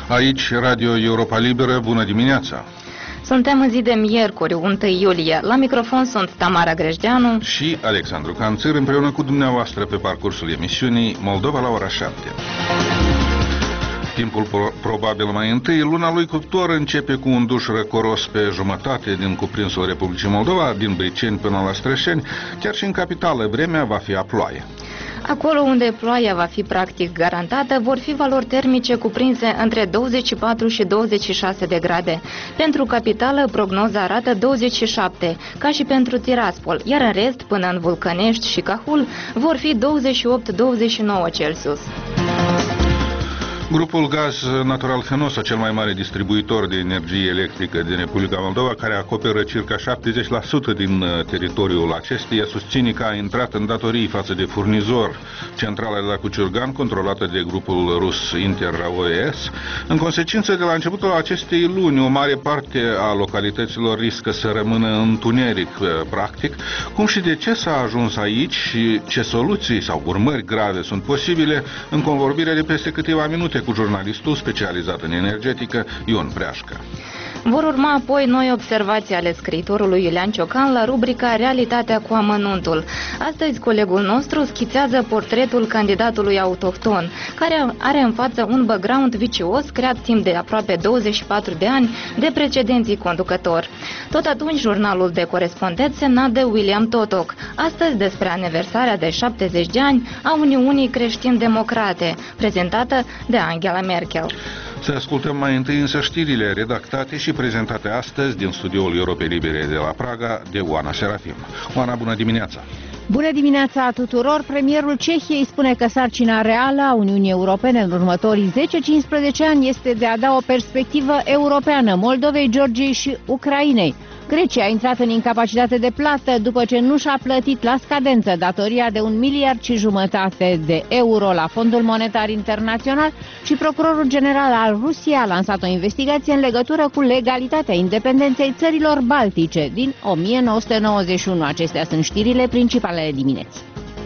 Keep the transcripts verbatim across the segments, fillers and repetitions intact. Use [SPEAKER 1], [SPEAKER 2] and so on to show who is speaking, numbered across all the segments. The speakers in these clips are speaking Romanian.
[SPEAKER 1] Aici, Radio Europa Liberă, bună dimineața!
[SPEAKER 2] Suntem în zi de miercuri, întâi iulie. La microfon sunt Tamara Grejdeanu
[SPEAKER 1] și Alexandru Canțir, împreună cu dumneavoastră pe parcursul emisiunii Moldova la ora șapte. Timpul pro probabil mai întâi, luna lui cuptor începe cu un duș răcoros pe jumătate din cuprinsul Republicii Moldova, din Briceni până la Strășeni, chiar și în capitală vremea va fi a ploaie.
[SPEAKER 2] Acolo unde ploaia va fi practic garantată, vor fi valori termice cuprinse între douăzeci și patru și douăzeci și șase de grade. Pentru capitală, prognoza arată douăzeci și șapte, ca și pentru Tiraspol, iar în rest, până în Vulcănești și Cahul, vor fi douăzeci și opt douăzeci și nouă Celsius.
[SPEAKER 1] Grupul Gaz Natural Fenosa, cel mai mare distribuitor de energie electrică din Republica Moldova, care acoperă circa șaptezeci la sută din teritoriul acesteia, susține că a intrat în datorii față de furnizor, centrala de la Cuciurgan, controlată de grupul rus InterRaoe-S. În consecință, de la începutul acestei luni, o mare parte a localităților riscă să rămână în întuneric, practic. Cum și de ce s-a ajuns aici și ce soluții sau urmări grave sunt posibile, în convorbire de peste câteva minute cu jurnalistul specializat în energetică, Ion Preașcă.
[SPEAKER 2] Vor urma apoi noi observații ale scriitorului Iulian Ciocan la rubrica Realitatea cu amănuntul. Astăzi colegul nostru schițează portretul candidatului autohton, care are în față un background vicios creat timp de aproape douăzeci și patru de ani de precedenții conducători. Tot atunci jurnalul de corespondent semnat de William Totoc, astăzi despre aniversarea de șaptezeci de ani a Uniunii Creștin-Democrate, prezentată de Angela Merkel.
[SPEAKER 1] Să ascultăm mai întâi însă știrile redactate și prezentate astăzi din studioul Europei Libere de la Praga de Oana Serafim. Oana, bună dimineața!
[SPEAKER 3] Bună dimineața tuturor! Premierul Cehiei spune că sarcina reală a Uniunii Europene în următorii zece cincisprezece ani este de a da o perspectivă europeană Moldovei, Georgiei și Ucrainei. Grecia a intrat în incapacitate de plată după ce nu și-a plătit la scadență datoria de un miliard și jumătate de euro la Fondul Monetar Internațional și procurorul general al Rusiei a lansat o investigație în legătură cu legalitatea independenței țărilor baltice din o mie nouă sute nouăzeci și unu. Acestea sunt știrile principale ale dimineții.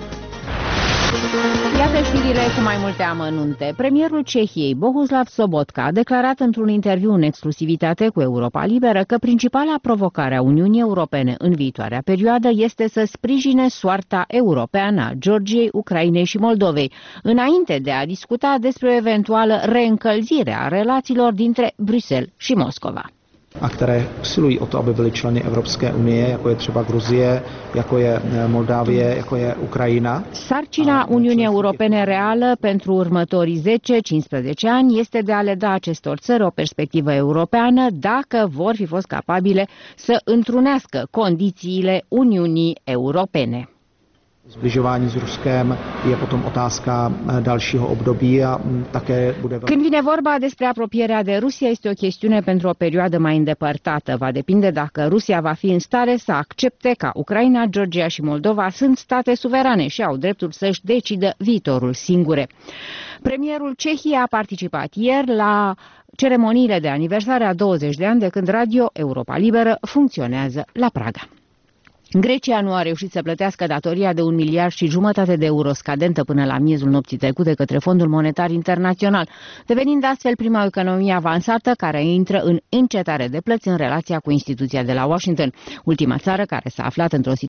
[SPEAKER 3] Iată știrile cu mai multe amănunte. Premierul Cehiei, Bohuslav Sobotka, a declarat într-un interviu în exclusivitate cu Europa Liberă că principala provocare a Uniunii Europene în viitoarea perioadă este să sprijine soarta europeană a Georgiei, Ucrainei și Moldovei, înainte de a discuta despre o eventuală reîncălzire a relațiilor dintre Bruxelles și Moscova.
[SPEAKER 4] A které usilují o to, aby byly členy Evropské unie, jako je třeba Gruzie, jako je Moldávie, jako je Ucraina.
[SPEAKER 3] Sarcina Uniunii Europene reală pentru următorii zece cincisprezece ani este de a le da acestor țări o perspectivă europeană dacă vor fi fost capabile să întrunească condițiile Uniunii Europene.
[SPEAKER 4] Zbližování s Ruskem je potom otázka dalšího období a také bude.
[SPEAKER 3] Când vine vorba despre apropierea de Rusia, este o chestiune pentru o perioadă mai îndepărtată. Va depinde dacă Rusia va fi în stare să accepte că Ucraina, Georgia și Moldova sunt state suverane și au dreptul să-și decidă viitorul singure. Premierul Cehiei a participat ieri la ceremoniile de aniversare a douăzeci de ani de când Radio Europa Liberă funcționează la Praga. Grecia nu a reușit să plătească datoria de un miliard și jumătate de euro scadentă până la miezul nopții trecute către Fondul Monetar Internațional, devenind astfel prima economie avansată care intră în încetare de plăți în relația cu instituția de la Washington, ultima țară care s-a aflat într-o situație